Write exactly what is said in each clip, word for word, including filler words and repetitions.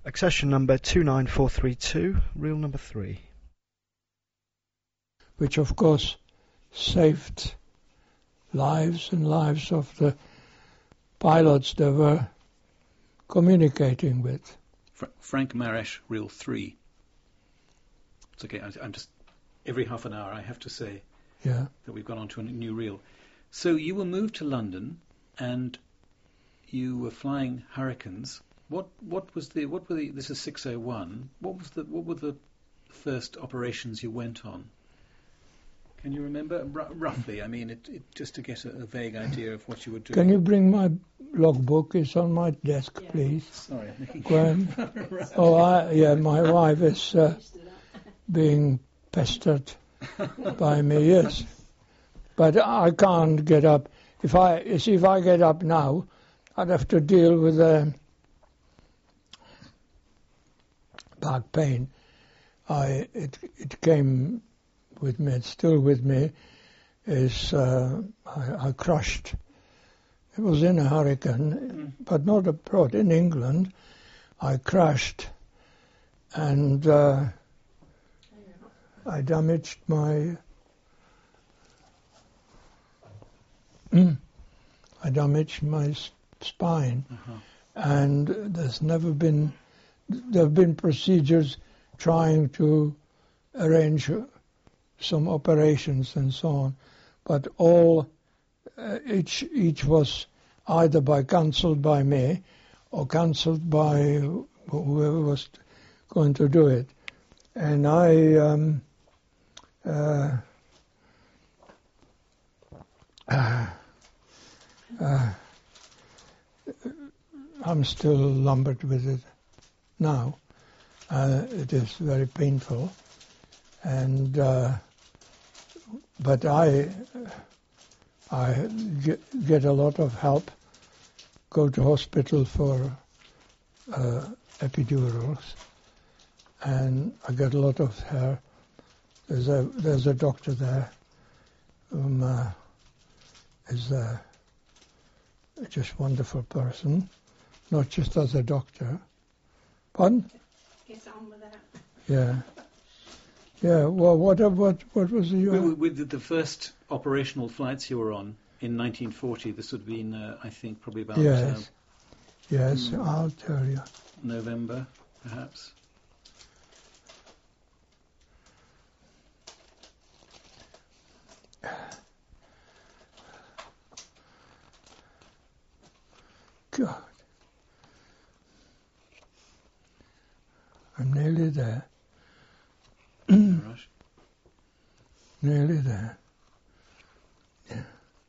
Accession number two nine four three two, reel number three. Which of course saved lives and lives of the pilots they were communicating with. Fra- Frank Maresh, reel three. It's okay, I, I'm just, every half an hour I have to say yeah. that we've gone on to a new reel. So you were moved to London and you were flying Hurricanes. What what was the, what were the, this is six oh one, what was the, what were the first operations you went on? Can you remember? R- roughly, I mean, it, it, just to get a, a vague idea of what you were doing. Can you bring my logbook? It's on my desk, yeah. please. Sorry, I'm making Graham. Oh, I, yeah, my wife is uh, being pestered by me, yes. But I can't get up. If I, you see, if I get up now, I'd have to deal with uh, back pain. I, it, it came with me, it's still with me, is uh, I, I crushed. It was in a hurricane, mm. but not abroad, in England. I crashed and uh, I damaged my, mm, I damaged my s- spine. Uh-huh. And there's never been, there have been procedures trying to arrange some operations and so on, but all uh, each each was either by cancelled by me or cancelled by whoever was going to do it, and I um, uh, uh, uh, I'm still lumbered with it now. Uh, it is very painful, and. Uh, But I, I get, get a lot of help. Go to hospital for uh, epidurals, and I get a lot of hair. There's a there's a doctor there, whom uh, is a just wonderful person, not just as a doctor. Pardon? Get on with that. Yeah. Yeah, well, what what what was your... With, with the first operational flights you were on in nineteen forty, this would have been, uh, I think, probably about... Yes, uh, yes, hmm, I'll tell you. November, perhaps. God. I'm nearly there. Rush. Nearly there. Yeah.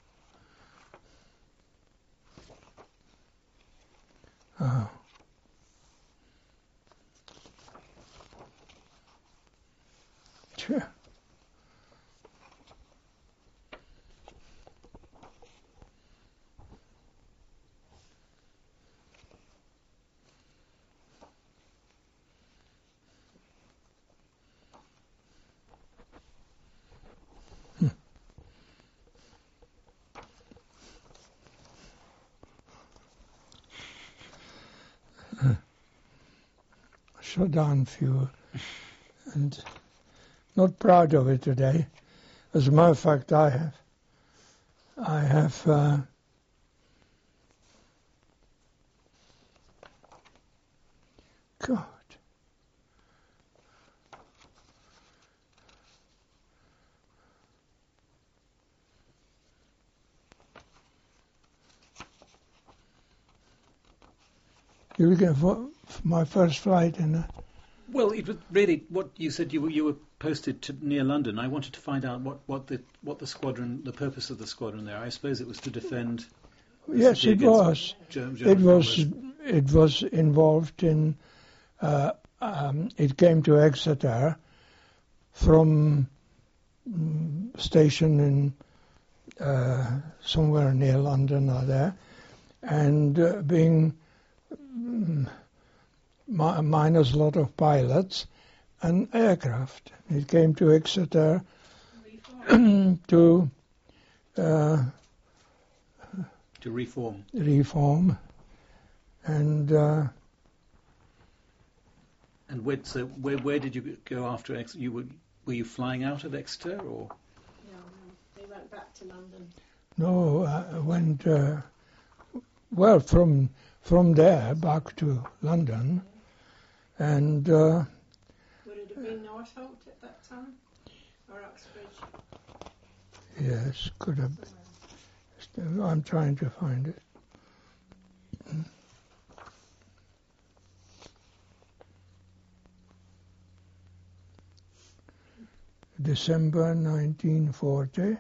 Oh. Sure. Shut down few, and not proud of it today. As a matter of fact, I have, I have, uh, God. You're looking for, for my first flight in a... Well, it was really what you said. You were, you were posted to near London. I wanted to find out what, what the what the squadron, the purpose of the squadron there. I suppose it was to defend. Yes, it was. German, It was. bombers. It was involved in. Uh, um, it came to Exeter from um, station in uh, somewhere near London or there, and uh, being. Um, minus a lot of pilots and aircraft. It came to Exeter to uh, to reform. reform, and uh, And where, so where where did you go after Exeter? You were were you flying out of Exeter or? No, no. They went back to London. No, I went, uh, well, from from there back to London, and uh, Would it have been Northolt at that time? Or Uxbridge? yes, could have. I'm trying to find it. December nineteen forty.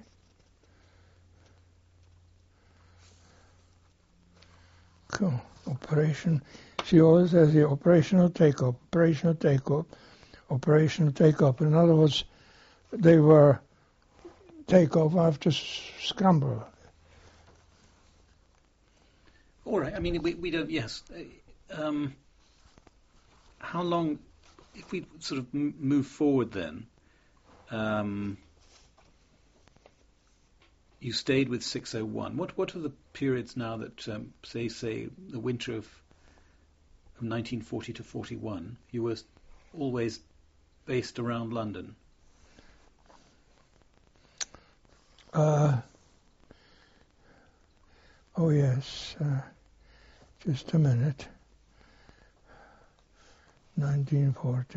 Cool. Operation. She always has the operational take-up, operational take-up, operational take-up. In other words, they were take-off after s- scramble. All right. I mean, we we don't. Yes. Uh, Um, how long? If we sort of m- move forward, then. Um, you stayed with six oh one. What what are the periods now that, um, say, say the winter of, of nineteen forty to forty-one? You were always based around London. Uh, oh yes, uh, just a minute. nineteen forty.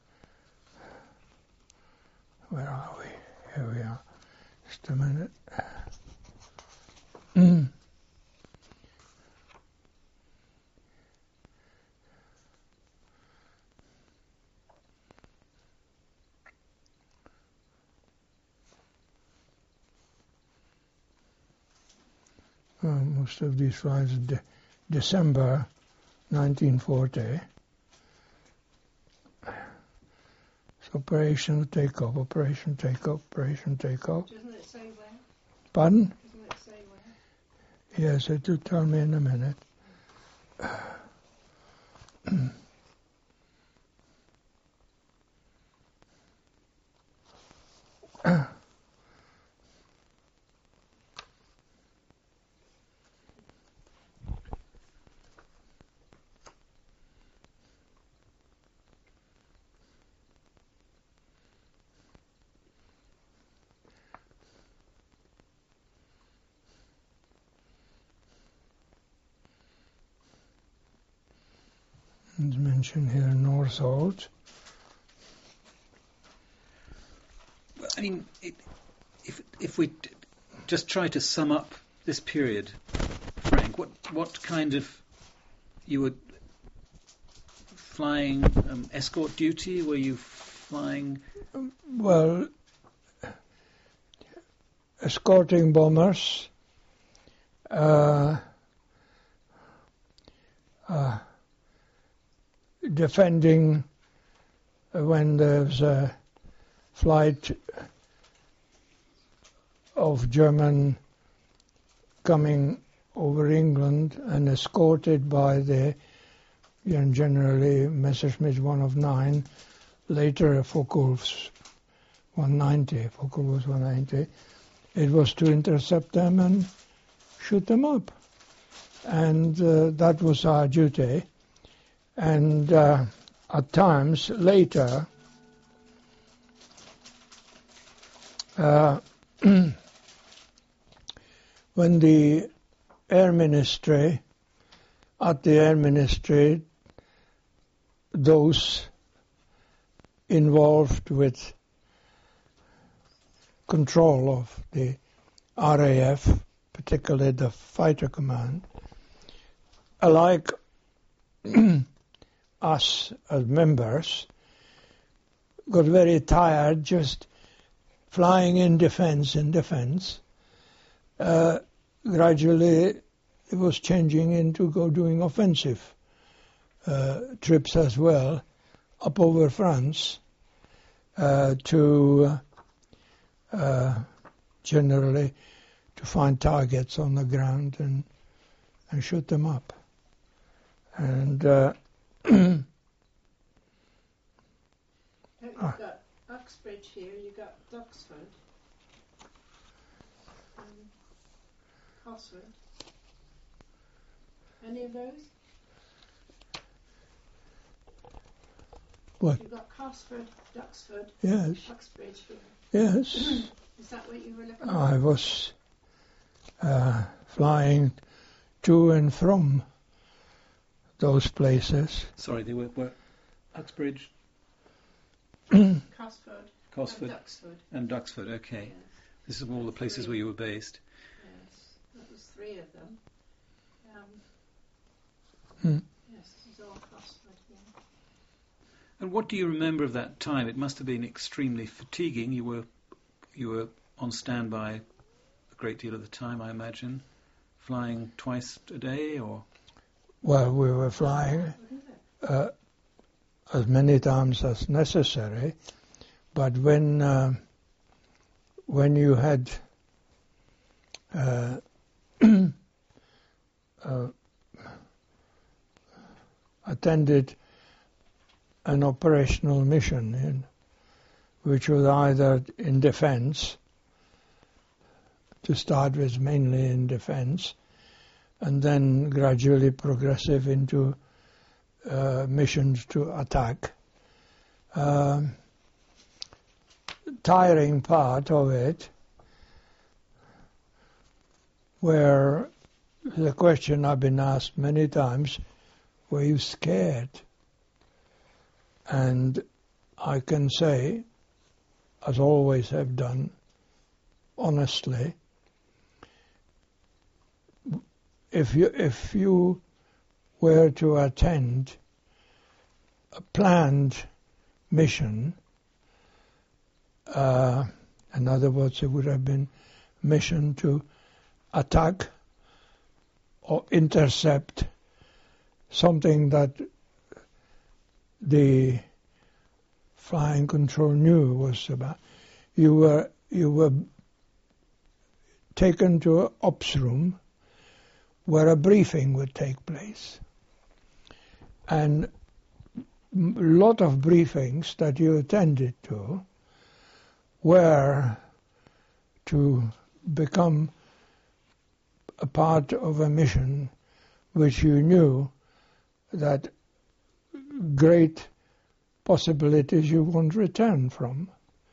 Where are we? Here we are. Just a minute. Mm. Well, most of these flights, de- December nineteen forty. So operational takeoff, operation takeoff, operation takeoff. Doesn't it say where? Pardon? Doesn't it say where? Yes, it will tell me in a minute. It's mentioned here Northolt. Well, I mean, it, if if we d- just try to sum up this period, Frank, what what kind of you were flying um, escort duty? Were you flying? Well, escorting bombers, uh, uh, defending when there's a flight of German coming over England and escorted by the, you know, generally Messerschmitt one of nine, later Focke-Wulf's one ninety, Focke-Wulf's one ninety. It was to intercept them and shoot them up. And uh, that was our duty. And uh, at times later, uh, when the Air Ministry, at the Air Ministry, those involved with control of the R A F, particularly the fighter command, alike us as members, got very tired just flying in defense, in defense. Uh, gradually, it was changing into go doing offensive uh, trips as well, up over France, uh, to uh, generally to find targets on the ground and and shoot them up. And uh, You've Ah. got Uxbridge here, you've got Duxford, and Cosford. Any of those? What? You've got Cosford, Duxford, Yes, Uxbridge here. yes. Is that what you were looking at? I was uh, flying to and from those places. Sorry, they were, were Uxbridge, Cosford, Cosford, and Duxford. and Duxford. Okay, Yes. this is all the places where you were based. Yes, that was three of them. Um, Hmm. yes, this is all Cosford here. And what do you remember of that time? It must have been extremely fatiguing. You were you were on standby a great deal of the time, I imagine, flying twice a day, or Well, we were flying uh, as many times as necessary, but when uh, when you had uh, uh, attended an operational mission in, which was either in defense, to start with mainly in defense, and then gradually progressive into uh, missions to attack. Um, tiring part of it, where the question I've been asked many times, were you scared? And I can say, as always have done, honestly, if you if you were to attend a planned mission, uh, in other words, it would have been mission to attack or intercept something that the flying control knew was about. You were you were taken to an ops room where a briefing would take place, and a lot of briefings that you attended to were to become a part of a mission which you knew that great possibilities you won't return from.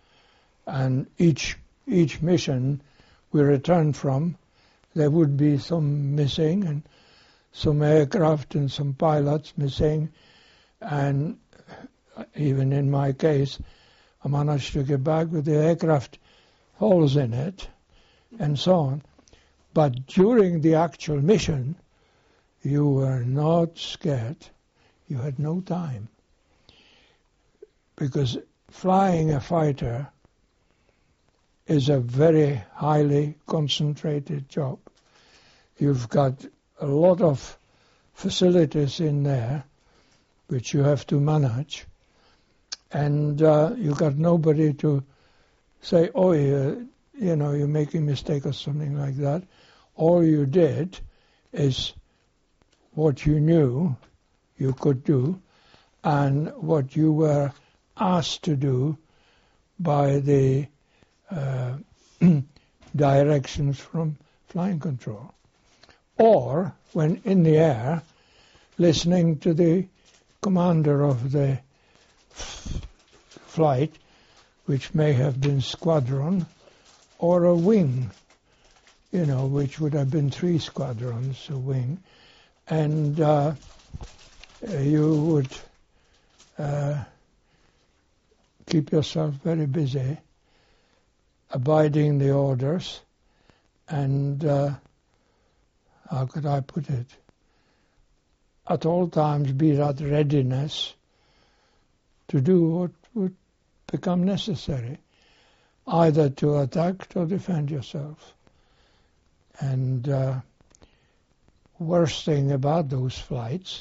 And each each mission we return from, there would be some missing and some aircraft and some pilots missing, and even in my case, I managed to get back with the aircraft holes in it and so on. But during the actual mission, you were not scared. You had no time. Because flying a fighter is a very highly concentrated job. You've got a lot of facilities in there which you have to manage, and uh, you've got nobody to say, oh, you, you know, you're making a mistake or something like that. All you did is what you knew you could do and what you were asked to do by the uh, directions from flying control. Or, when in the air, listening to the commander of the f- flight, which may have been squadron, or a wing, you know, which would have been three squadrons, a wing, and uh, you would uh, keep yourself very busy, abiding the orders, and uh, how could I put it? At all times be at readiness to do what would become necessary, either to attack or defend yourself. And uh, worst thing about those flights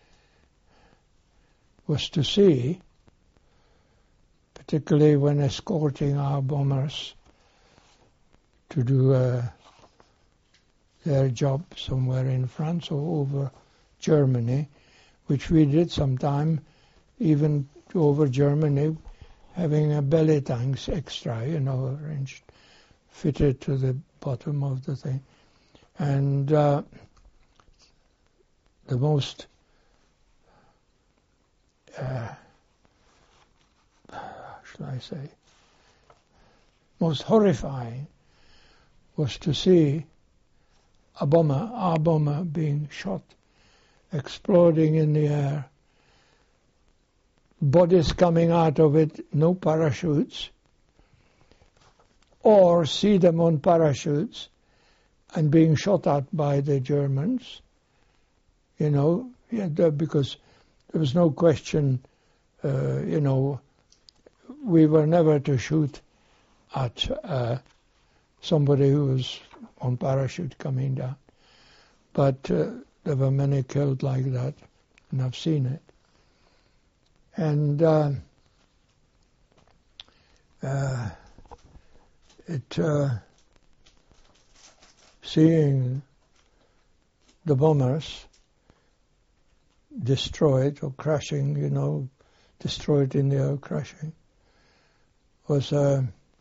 was to see, particularly when escorting our bombers to do uh, their job somewhere in France or over Germany, which we did sometime, even over Germany, having a belly tanks extra, you know, arranged, fitted to the bottom of the thing. And uh, the most uh, shall I say, most horrifying was to see a bomber, our bomber, being shot, exploding in the air, bodies coming out of it, no parachutes, or see them on parachutes and being shot at by the Germans, you know, yeah, because there was no question, uh, you know, we were never to shoot at uh, somebody who was on parachute coming down. But uh, there were many killed like that, and I've seen it. And uh, uh, it uh, seeing the bombers destroyed or crashing, you know, destroyed in the air, crashing, was uh,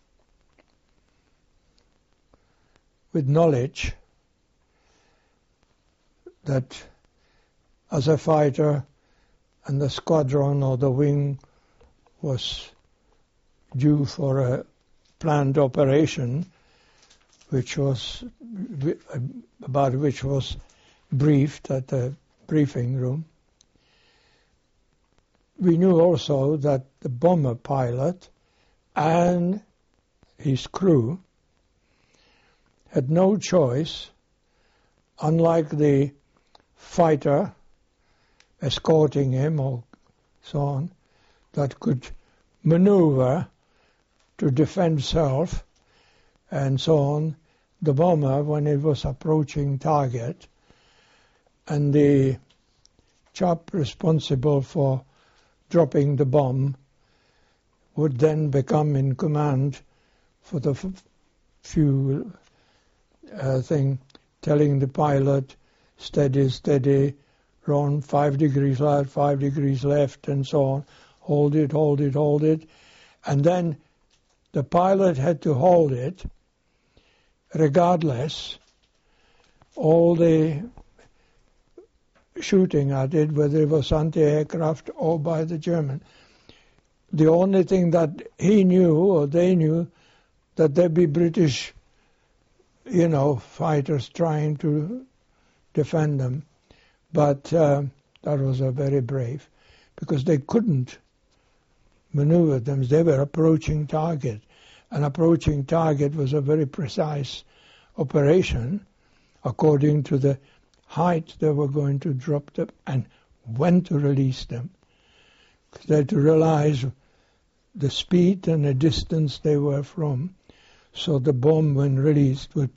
with knowledge that as a fighter and the squadron or the wing was due for a planned operation, which was about which was briefed at the briefing room. We knew also that the bomber pilot and his crew had no choice, unlike the fighter escorting him or so on, that could maneuver to defend self and so on. The bomber, when it was approaching target, and the chap responsible for dropping the bomb would then become in command for the f- few uh, thing, telling the pilot, steady, steady, run five degrees right, five degrees left, and so on. Hold it, hold it, hold it. And then the pilot had to hold it regardless all the shooting at it, whether it was anti-aircraft or by the German. The only thing that he knew or they knew, that there'd be British, you know, fighters trying to defend them. But uh, that was a very brave, because they couldn't maneuver them. They were approaching target. And approaching target was a very precise operation according to the height they were going to drop them and when to release them. They had to realize the speed and the distance they were from, so the bomb, when released, would...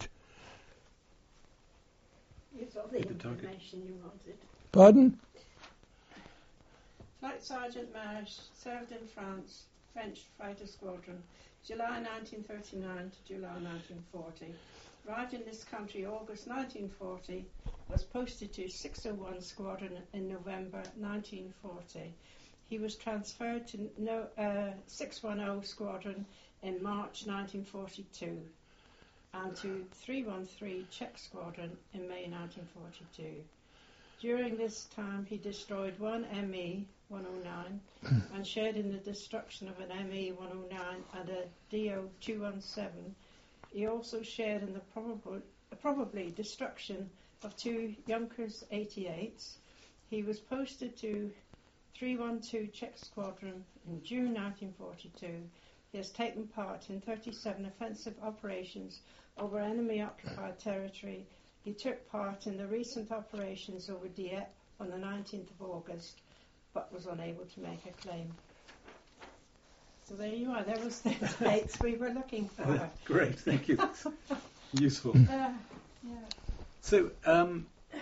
You got the information you wanted. Pardon? Flight Sergeant Marsh served in France, French Fighter Squadron, July nineteen thirty-nine to July nineteen forty. Arrived in this country August nineteen forty, was posted to six oh one Squadron in November nineteen forty. He was transferred to no, uh, six ten Squadron in March nineteen forty-two and to three one three Czech Squadron in May nineteen forty-two. During this time he destroyed one M E one oh nine and shared in the destruction of an M E one oh nine and a D O two one seven. He also shared in the probable, probably destruction of two Junkers eighty-eights. He was posted to three one two Czech Squadron in June nineteen forty-two. He has taken part in thirty-seven offensive operations over enemy-occupied territory. He took part in the recent operations over Dieppe on the nineteenth of August, but was unable to make a claim. So there you are. There was the dates we were looking for. Great, thank you. That's useful. Uh, yeah. So, um,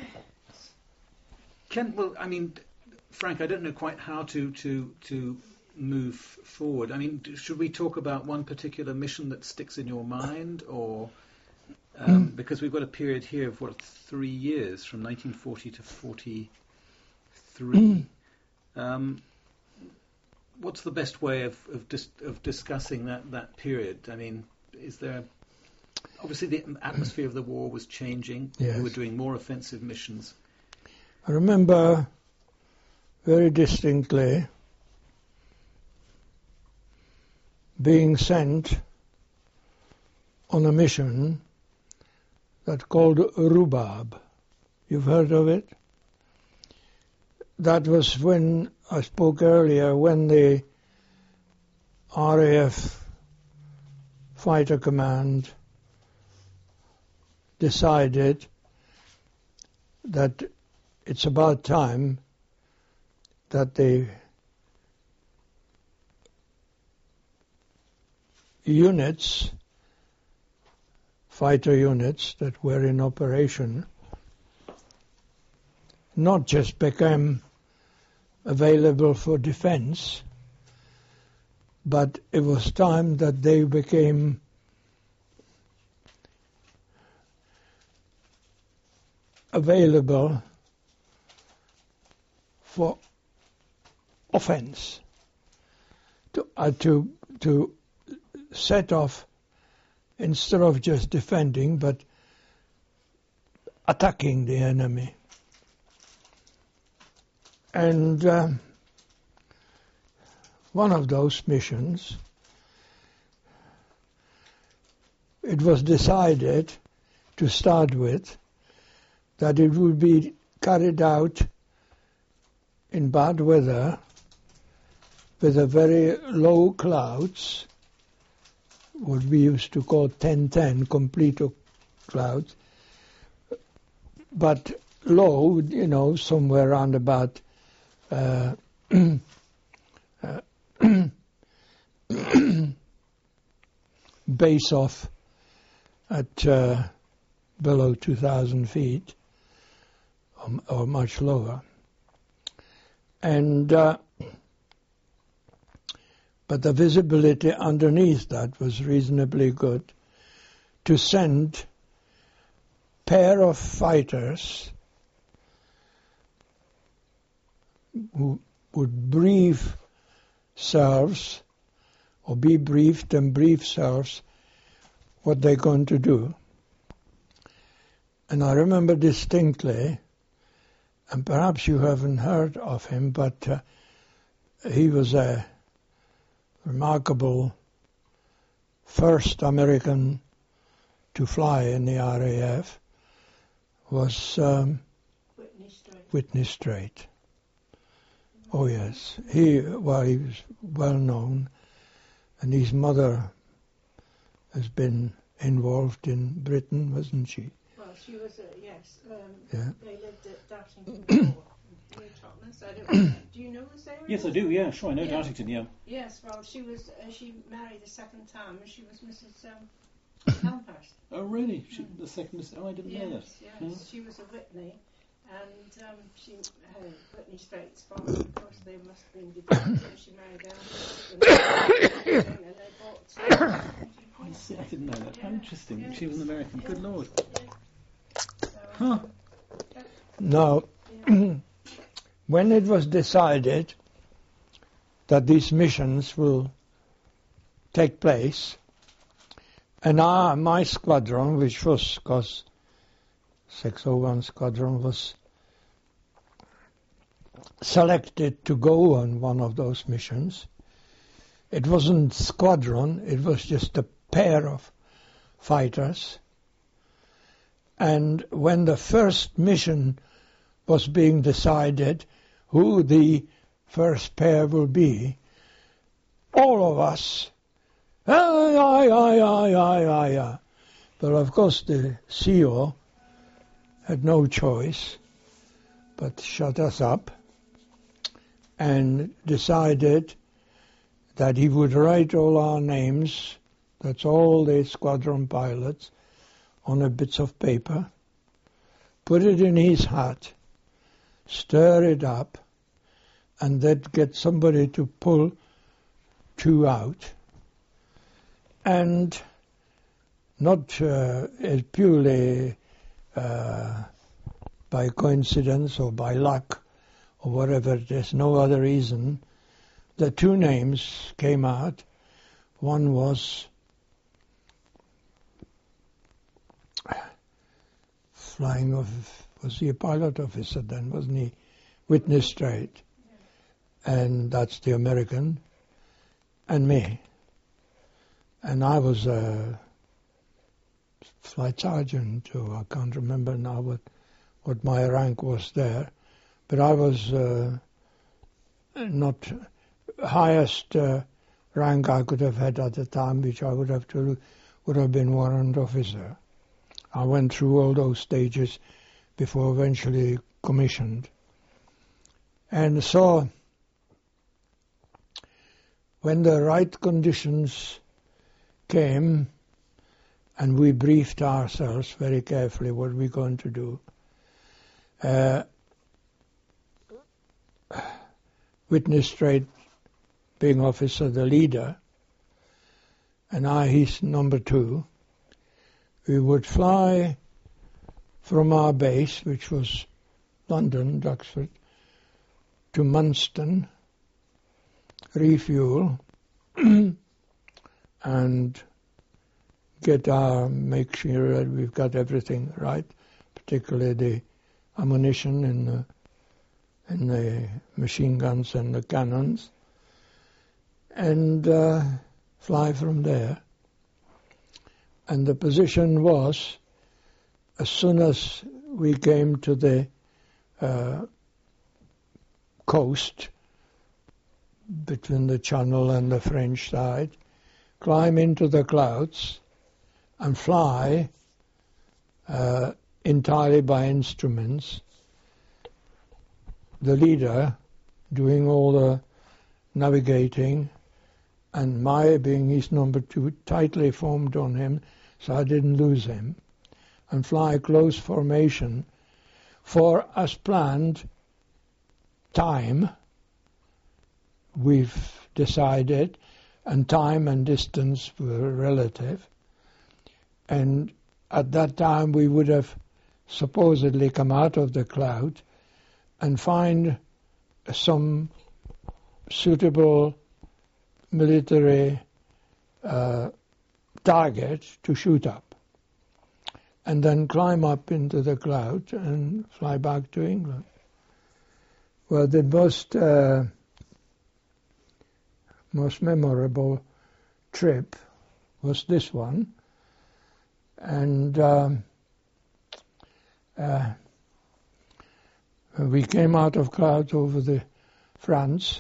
can well, I mean, Frank, I don't know quite how to to to move forward. I mean, should we talk about one particular mission that sticks in your mind, or um, because we've got a period here of what, three years from nineteen forty to forty-three. um, what's the best way of of, dis- of discussing that, that period? I mean, is there obviously the atmosphere of the war was changing. Yes. We were doing more offensive missions. I remember very distinctly being sent on a mission that's called Rhubarb. You've heard of it? That was when, I spoke earlier, when the R A F Fighter Command decided that it's about time that the units, fighter units that were in operation, not just became available for defense, but it was time that they became available for offense, to uh, to to set off, instead of just defending, but attacking the enemy. And uh, one of those missions, it was decided to start with that it would be carried out in bad weather with a very low clouds, what we used to call ten ten, complete clouds, but low, you know, somewhere around about uh, uh, base off at uh, below two thousand feet or, or much lower. And uh, but the visibility underneath that was reasonably good to send pair of fighters who would brief selves or be briefed and brief selves what they're going to do. And I remember distinctly, and perhaps you haven't heard of him, but uh, he was a remarkable first American to fly in the R A F, was um, Whitney Strait. Whitney Strait. Oh yes, he well he was well known, and his mother has been involved in Britain, wasn't she? Well, she was, uh, yes. Um, Yeah. They lived at Dartington Court, near Totnes. I don't. Do you know this area? Yes, I do. Yeah, sure. I know Yeah. Dartington. Yeah. Yes. Well, she was. Uh, she married a second time, and she was Missus Um, Elmhurst. Oh, really? She, the second. Oh, I didn't know that. Yes, yes. Hmm. She was a Whitney, and um, she uh, Whitney Strait's father. Of course, they must have been divorced, and she married Elmhurst, and they bought. Uh, I see. I didn't know that. How Yeah, interesting. yeah. She was an American. Good Yeah. Lord. So, Huh. Now, yeah. when it was decided that these missions will take place, and our, my squadron, which was, because six oh one Squadron was selected to go on one of those missions, it wasn't squadron, it was just a pair of fighters. And when the first mission was being decided, who the first pair will be, all of us, aye, aye, aye, aye, aye, aye, aye. But of course the C O had no choice but shut us up and decided that he would write all our names, that's all the squadron pilots, on a bits of paper, put it in his hat, stir it up, and then get somebody to pull two out. And not uh, purely uh, by coincidence or by luck or whatever, there's no other reason, the two names came out. One was flying of, was he a pilot officer then, wasn't he? Whitney Strait. And that's the American. And me. and I was a flight sergeant, or I can't remember now what, what my rank was there, but I was uh, not highest uh, rank I could have had at the time, which I would have to would have been warrant officer. I went through all those stages before eventually commissioned. And so when the right conditions came, and we briefed ourselves very carefully what we're going to do, uh, Witness Strait being officer, the leader, and I, he's number two, we would fly from our base, which was London, Duxford, to Munston, refuel, and get our, make sure that we've got everything right, particularly the ammunition and the, and the machine guns and the cannons, and uh, fly from there. And the position was, as soon as we came to the uh, coast, between the Channel and the French side, climb into the clouds and fly uh, entirely by instruments, the leader doing all the navigating, and my, being his number two, tightly formed on him so I didn't lose him, and fly close formation for, as planned, time we've decided, and time and distance were relative. And at that time we would have supposedly come out of the cloud and find some suitable military uh, target to shoot up, and then climb up into the cloud and fly back to England. Well, the most uh, most memorable trip was this one, and um, uh, we came out of clouds over the France.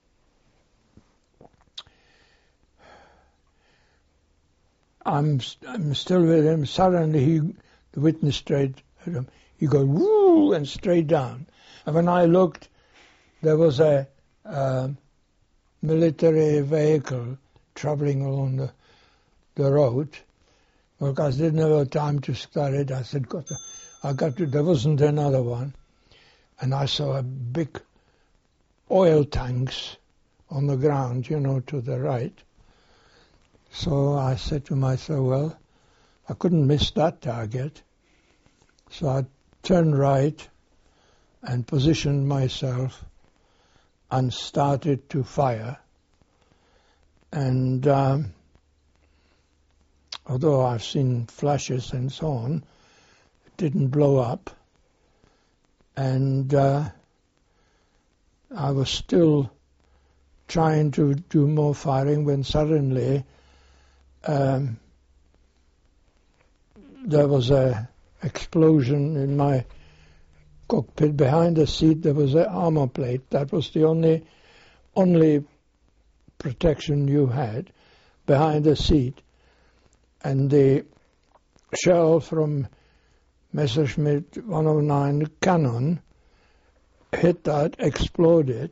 I'm I'm still with him. Suddenly, he, the Witness Strait, he goes woo and straight down. And when I looked, there was a uh, military vehicle traveling along the the road. Well, I didn't have time to start it. I said, "Got to, I got to." There wasn't another one, and I saw a big oil tanks on the ground, you know, to the right. So I said to myself, well, I couldn't miss that target. So I turned right and positioned myself and started to fire. And um, although I've seen flashes and so on, it didn't blow up. And uh, I was still trying to do more firing when suddenly Um, there was a explosion in my cockpit. Behind the seat there was an armor plate. That was the only only protection you had behind the seat. And the shell from Messerschmitt one oh nine cannon hit that, exploded,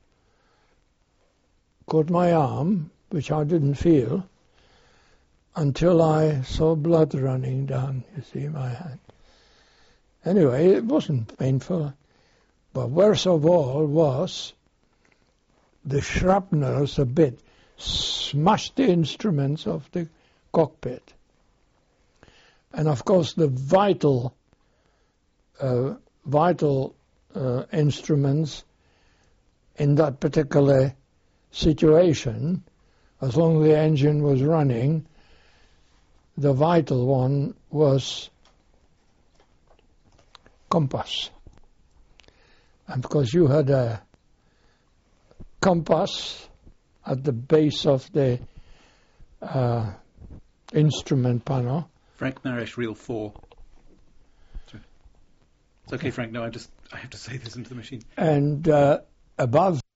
caught my arm, which I didn't feel, until I saw blood running down, you see, my hand. Anyway, it wasn't painful. But worst of all was the shrapnels a bit smashed the instruments of the cockpit. And of course the vital, uh, vital uh, instruments in that particular situation, as long as the engine was running, the vital one was compass. And because you had a compass at the base of the uh, instrument panel. Frank Marish, reel four. Sorry. It's okay, Frank. No, I just I have to say this into the machine. And uh, above